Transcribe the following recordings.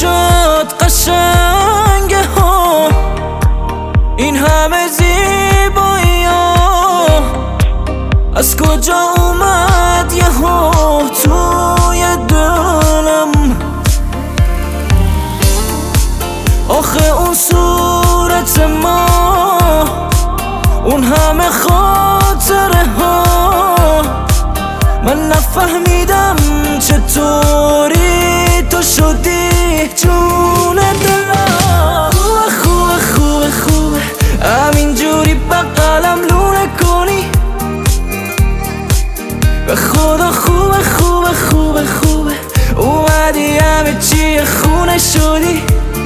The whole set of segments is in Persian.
شد قشنگه ها، این همه زیبایی ها از کجا اومد یه ها توی دلم؟ آخه اون صورت ما، اون همه خاطره ها، من نفهمیدم چطوری تو شدی جون دلم. خوبه خوبه خوبه خوبه همینجوری بغلم لونه کنی، به خدا خوبه خوبه خوبه خوبه اومدی همه چی خونه شدی.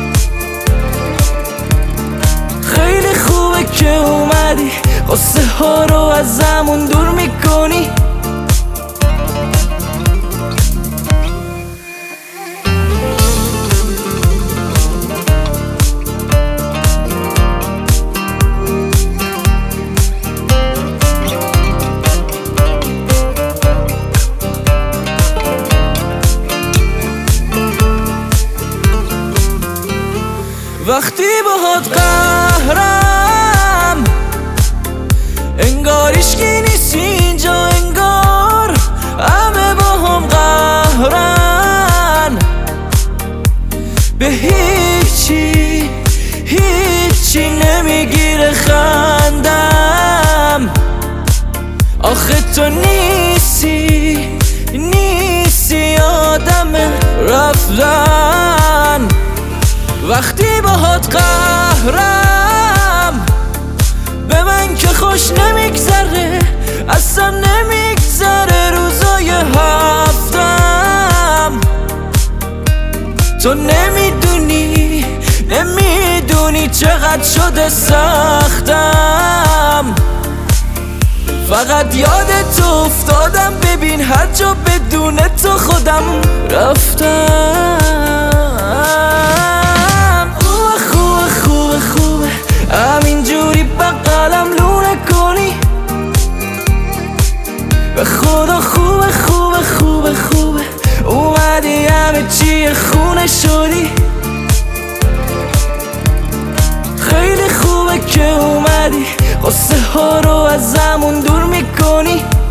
خیلی خوبه که اومدی قصه ها رو ازمون دور میکنی. وقتی باهات قهرم انگار هیچکی نیست اینجا، انگار همه با هم قهرن، به هیچی نمیگیره خندم. آخه تو نیستی آدم رفتن. وقتی باهات قهرم به من که خوش نمیگذره، اصلا نمیگذره روزای هفتم. تو نمیدونی چقدر شده سختم. فقط یادت افتادم، ببین هر جا بدون تو خودم رفتم. خوبه همینجوری بغلم لونه کنی، به خدا خوبه خوبه خوبه خوبه اومدی همه چی خونه شدی. خیلی خوبه که اومدی قصه ها رو ازمون دور میکنی.